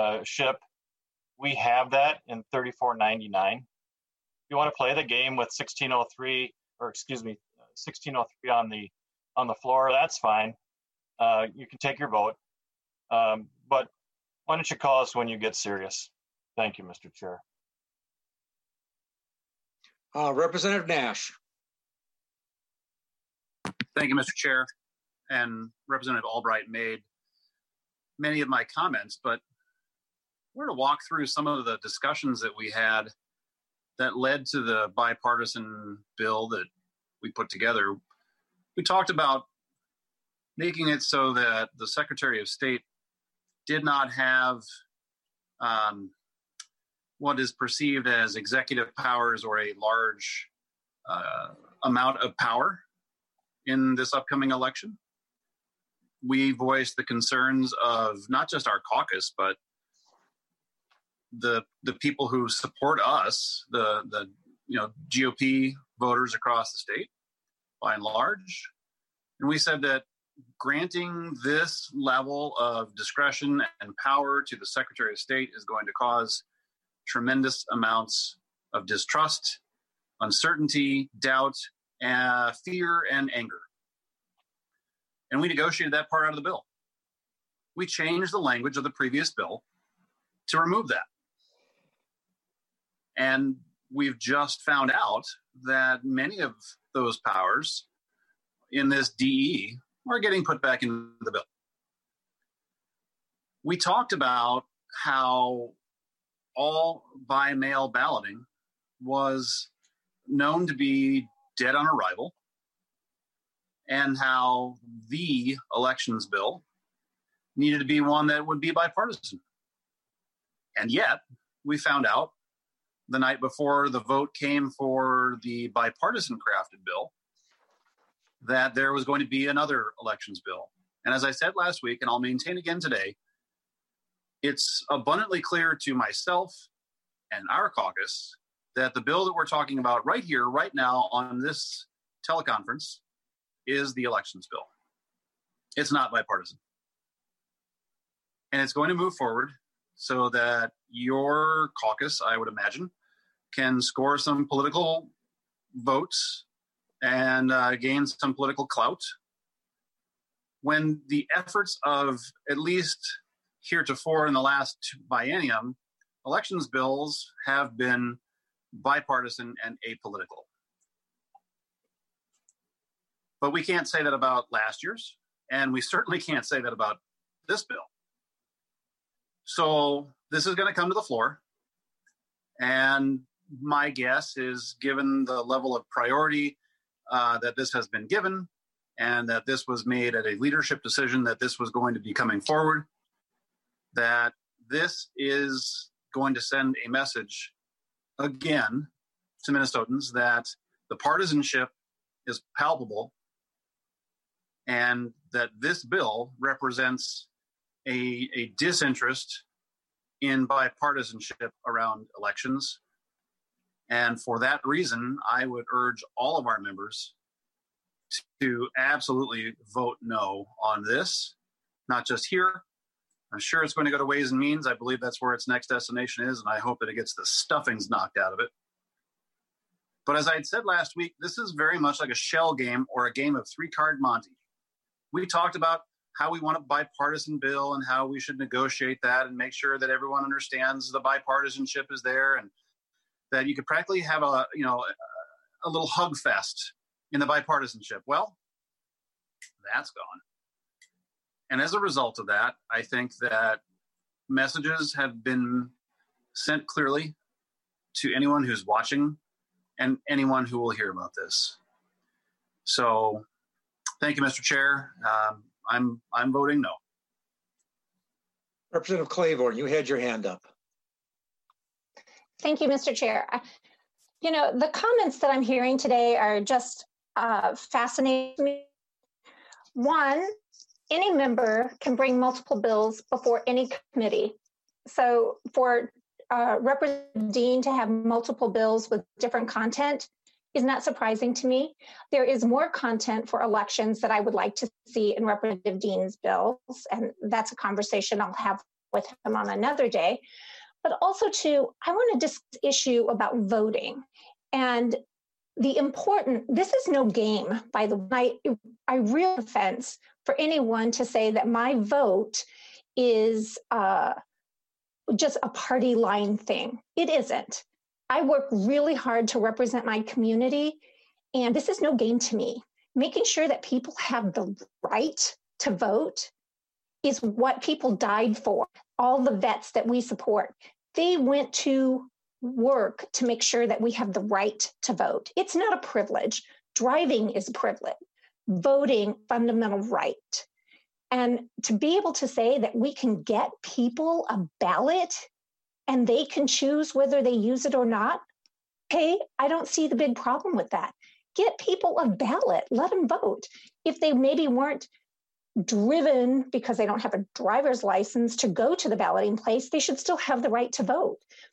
We have that in thirty-four ninety-nine. If you want to play the game with sixteen oh three, or excuse me, sixteen oh three on the on the floor, that's fine. Uh, you can take your vote. Um, but why don't you call us when you get serious? Thank you, Mister Chair. Uh, Representative Nash. Thank you, Mister Chair. And Representative Albright made many of my comments, but we're to walk through some of the discussions that we had that led to the bipartisan bill that we put together. We talked about making it so that the Secretary of State did not have um, what is perceived as executive powers or a large uh, amount of power in this upcoming election. We voiced the concerns of not just our caucus, but the the people who support us, the the you know G O P voters across the state, by and large. And we said that granting this level of discretion and power to the Secretary of State is going to cause tremendous amounts of distrust, uncertainty, doubt, uh, fear, and anger. And we negotiated that part out of the bill. We changed the language of the previous bill to remove that. And we've just found out that many of those powers in this D E are getting put back into the bill. We talked about how all by mail balloting was known to be dead on arrival, and how the elections bill needed to be one that would be bipartisan. And yet, we found out the night before the vote came for the bipartisan crafted bill that there was going to be another elections bill. And as I said last week, and I'll maintain again today, it's abundantly clear to myself and our caucus that the bill that we're talking about right here, right now on this teleconference is the elections bill. It's not bipartisan. And it's going to move forward so that your caucus, I would imagine, can score some political votes and uh, gain some political clout when the efforts of at least heretofore in the last biennium, elections bills have been bipartisan and apolitical. But we can't say that about last year's, and we certainly can't say that about this bill. So this is going to come to the floor, and my guess is, given the level of priority uh, that this has been given, and that this was made at a leadership decision that this was going to be coming forward, that this is going to send a message again to Minnesotans that the partisanship is palpable, and that this bill represents a, a disinterest in bipartisanship around elections. And for that reason, I would urge all of our members to absolutely vote no on this, not just here. I'm sure it's going to go to Ways and Means. I believe that's where its next destination is, and I hope that it gets the stuffings knocked out of it. But as I had said last week, this is very much like a shell game or a game of three-card Monte. We talked about how we want a bipartisan bill and how we should negotiate that and make sure that everyone understands the bipartisanship is there, and that you could practically have a, you know, a little hug fest in the bipartisanship. Well, that's gone. And as a result of that, I think that messages have been sent clearly to anyone who's watching and anyone who will hear about this. So thank you, Mister Chair. Um, I'm I'm voting no. Representative Claiborne, you had your hand up. Thank you, Mister Chair. You know, the comments that I'm hearing today are just uh, fascinating to me. One, any member can bring multiple bills before any committee. So for uh, Representative Dean to have multiple bills with different content is not surprising to me. There is more content for elections that I would like to see in Representative Dean's bills, and that's a conversation I'll have with him on another day. But also too, I want to discuss this issue about voting and the important, this is no game, by the way. I, I real offense for anyone to say that my vote is uh, just a party line thing. It isn't. I work really hard to represent my community, and this is no game to me. Making sure that people have the right to vote is what people died for. All the vets that we support, they went to work to make sure that we have the right to vote. It's not a privilege. Driving is a privilege. Voting, fundamental right. And to be able to say that we can get people a ballot and they can choose whether they use it or not, hey, I don't see the big problem with that. Get people a ballot, let them vote. If they maybe weren't driven because they don't have a driver's license to go to the balloting place, they should still have the right to vote.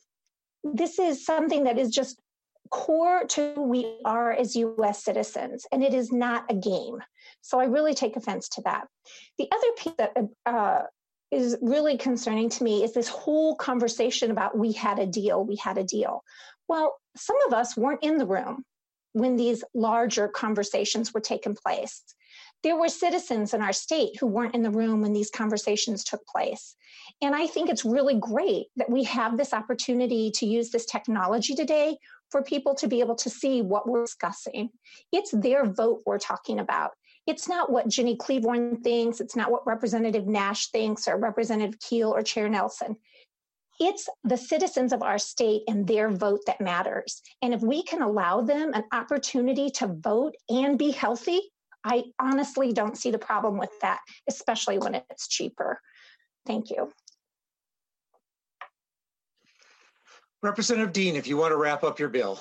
This is something that is just core to who we are as U S citizens, and it is not a game. So I really take offense to that. The other piece that uh, is really concerning to me is this whole conversation about we had a deal, we had a deal. Well, some of us weren't in the room when these larger conversations were taking place. There were citizens in our state who weren't in the room when these conversations took place. And I think it's really great that we have this opportunity to use this technology today for people to be able to see what we're discussing. It's their vote we're talking about. It's not what Ginny Cleavorn thinks. It's not what Representative Nash thinks or Representative Keel or Chair Nelson. It's the citizens of our state and their vote that matters. And if we can allow them an opportunity to vote and be healthy, I honestly don't see the problem with that, especially when it's cheaper. Thank you. Representative Dean, if you want to wrap up your bill.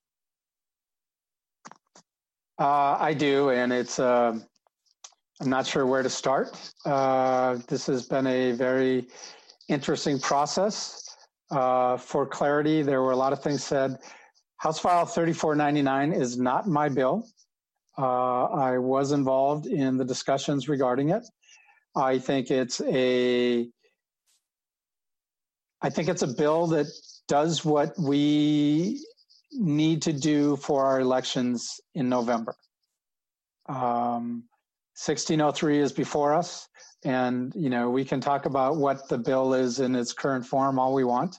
Uh, I do, and it's, uh, I'm not sure where to start. Uh, this has been a very interesting process. Uh, for clarity, there were a lot of things said. House File thirty-four ninety-nine is not my bill. Uh, I was involved in the discussions regarding it. I think it's a, I think it's a bill that does what we need to do for our elections in November. Um, sixteen oh three is before us, and you know we can talk about what the bill is in its current form all we want.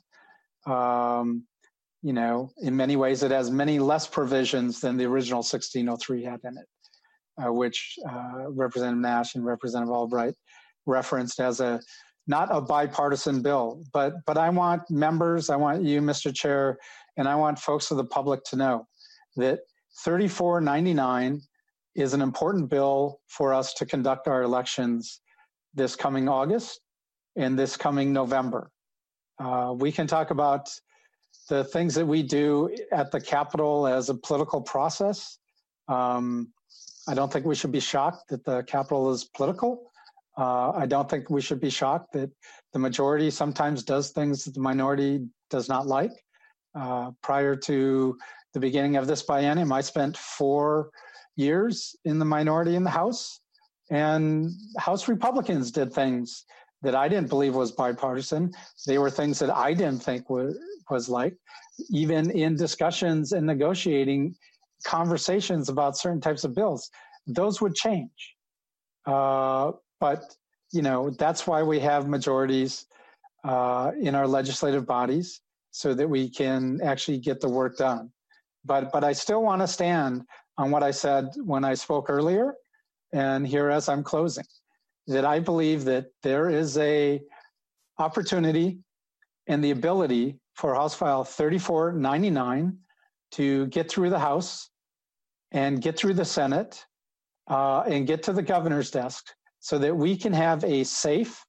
Um, you know, in many ways, it has many less provisions than the original sixteen oh three had in it, uh, which uh, Representative Nash and Representative Albright referenced as a not a bipartisan bill. But but I want members, I want you, Mister Chair, and I want folks of the public to know that thirty-four ninety-nine is an important bill for us to conduct our elections this coming August and this coming November. Uh, we can talk about the things that we do at the Capitol as a political process. Um, I don't think we should be shocked that the Capitol is political. Uh, I don't think we should be shocked that the majority sometimes does things that the minority does not like. Uh, prior to the beginning of this biennium, I spent four years in the minority in the House, and House Republicans did things that I didn't believe was bipartisan. They were things that I didn't think was, was like. Even in discussions and negotiating conversations about certain types of bills, those would change. Uh, but, you know, that's why we have majorities uh, in our legislative bodies so that we can actually get the work done. But, but I still want to stand on what I said when I spoke earlier, and here as I'm closing, that I believe that there is a opportunity and the ability for House File thirty-four ninety-nine to get through the House and get through the Senate uh, and get to the governor's desk so that we can have a safe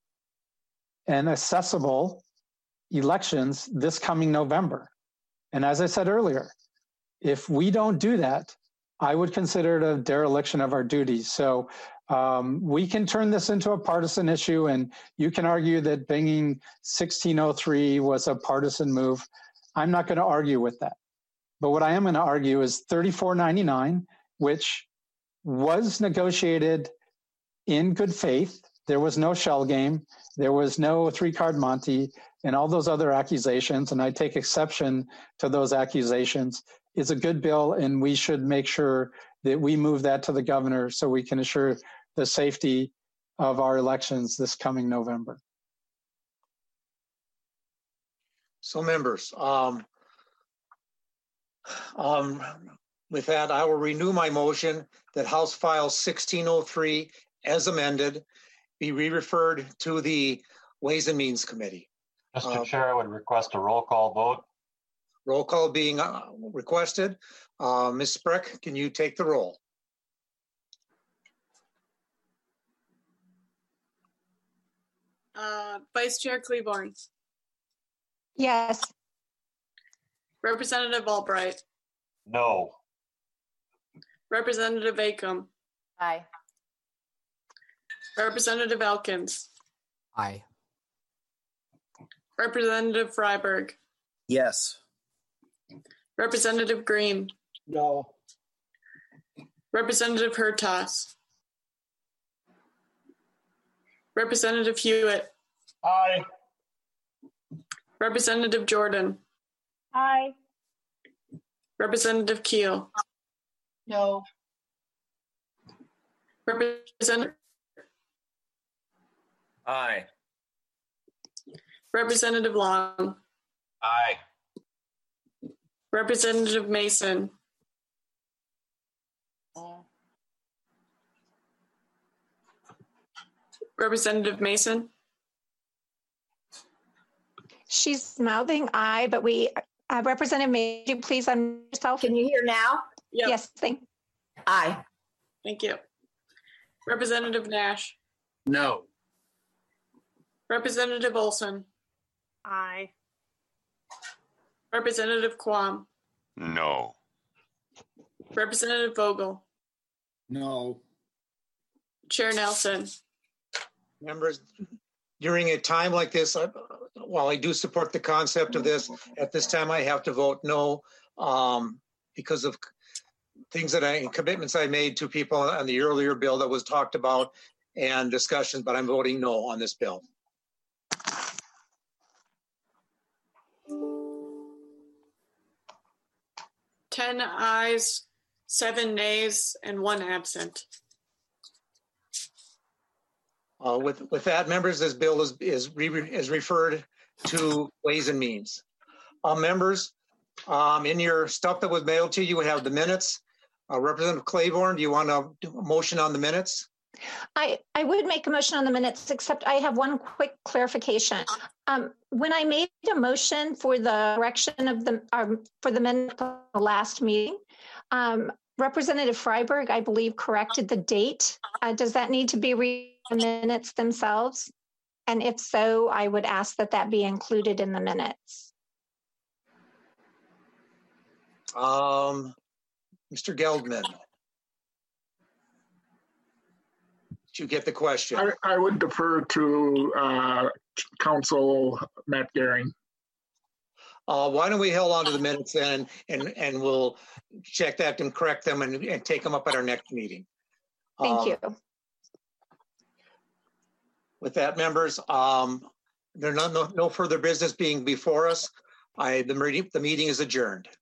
and accessible elections this coming November. And as I said earlier, if we don't do that, I would consider it a dereliction of our duties. So Um, we can turn this into a partisan issue, and you can argue that bringing sixteen oh three was a partisan move. I'm not going to argue with that. But what I am going to argue is thirty-four ninety-nine, which was negotiated in good faith. There was no shell game. There was no three-card Monte and all those other accusations, and I take exception to those accusations. It's a good bill, and we should make sure that we move that to the governor so we can assure the safety of our elections this coming November. So members, um, um, with that, I will renew my motion that House File sixteen oh three as amended be re-referred to the Ways and Means Committee. Mister Uh, Chair, I would request a roll call vote. Roll call being uh, requested. Uh, Miz Sprick, can you take the roll? Uh, Vice Chair Cleaborn, Yes. Representative Albright, No. Representative Acom, Aye. Representative Elkins, Aye. Representative Freiberg, Yes. Representative Green, No. Representative Hertas, Representative Hewitt, Aye. Representative Jordan, Aye. Representative Keel, No. Representative Aye. Representative Long, Aye. Representative Mason, Representative Mason, She's mouthing aye, but we, uh, Representative, may you please unmute yourself? Can you hear now? Yep. Yes, thank Aye. Thank you. Representative Nash, No. Representative Olson, Aye. Representative Quam, No. Representative Vogel, No. Chair Nelson. Members, during a time like this, I, while I do support the concept of this, at this time I have to vote no um, because of things that I, commitments I made to people on the earlier bill that was talked about and discussions, but I'm voting no on this bill. Ten ayes, seven nays, and one absent. Uh, with with that, members, this bill is is re, is referred to Ways and Means. Uh, members, um, in your stuff that was mailed to you, we have the minutes. Uh, Representative Claiborne, do you want to do a motion on the minutes? I, I would make a motion on the minutes, except I have one quick clarification. Um, when I made a motion for the correction of the, um, for the minute of the last meeting, um, Representative Freiberg, I believe, corrected the date. Uh, does that need to be read in the minutes themselves? And if so, I would ask that that be included in the minutes. Um, Mister Geldman. Did you get the question? I, I would defer to uh, Council Matt Gehring. Uh, why don't we hold on to the minutes then, and and we'll check that and correct them and, and take them up at our next meeting. Thank Um, you. With that, members, um, there no, no no further business being before us. I the meeting the meeting is adjourned.